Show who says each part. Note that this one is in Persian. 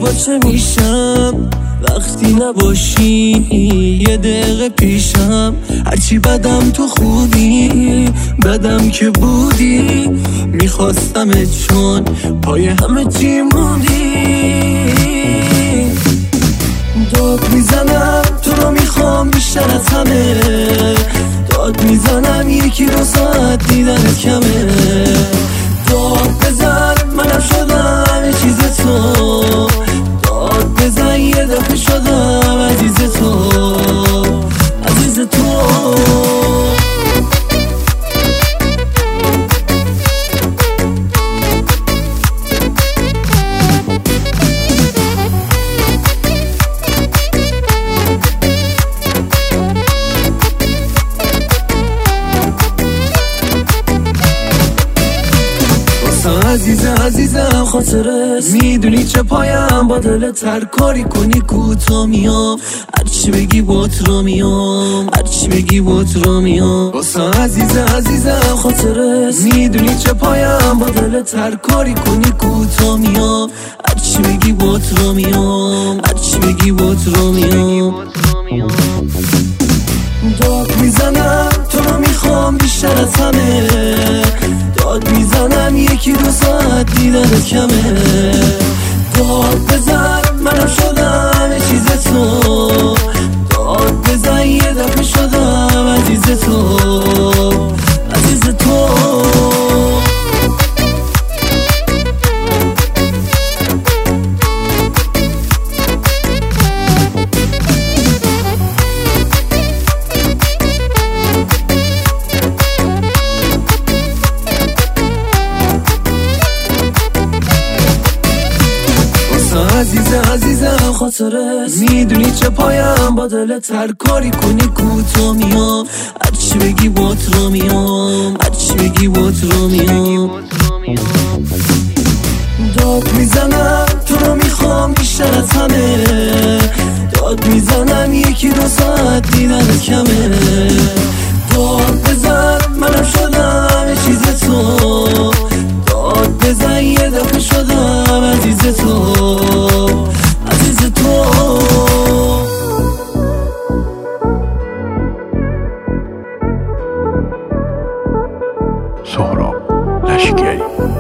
Speaker 1: با چه میشم وقتی نباشی یه دقیقه پیشم. هرچی بدم تو خوبی، بدم که بودی، میخواستمت چون پای همه چی موندی. داد میزنم تو رو میخوام بیشتر از همه، داد میزنم یکی دو ساعت دیدنت کمه. داد بزن منم شدم یه چیز تو، داد بزن یه دفعه شدم عزیز تو، عزیز تو. عزیزم خاطرت میدونی چه پایم با دلت، هر کاری کنی کوتا میام، هرچی بگی بات را میام، هرچی بگی بات را میام. عزیزم خاطرت میدونی چه پایم با دلت، هر کاری کنی کوتا میام، هرچی بگی بات را میام، هرچی بگی بات را میام. داد میزنم تو رو میخوام بیشتر از همه، داد میزنم یکی دو ساعت دیدنت کمه. داد بزن منم شدم یه چیز تو، داد بزن یه دفعه شدم عزیز تو، عزیز تو. عزیزم خاطرت میدونی چه پایم با دلت، هر کاری کنی کوتا میام، هرچی بگی بات را میام، هرچی بگی بات را میام. داد میزنم تو رو میخوام بیشتر از همه، داد میزنم یکی دو ساعت دیدنت کمه. داد بزن منم شدم یه چیز تو، داد بزن یه دفعه شدم عزیز تو، عزیز تو.
Speaker 2: سهراب لشکری.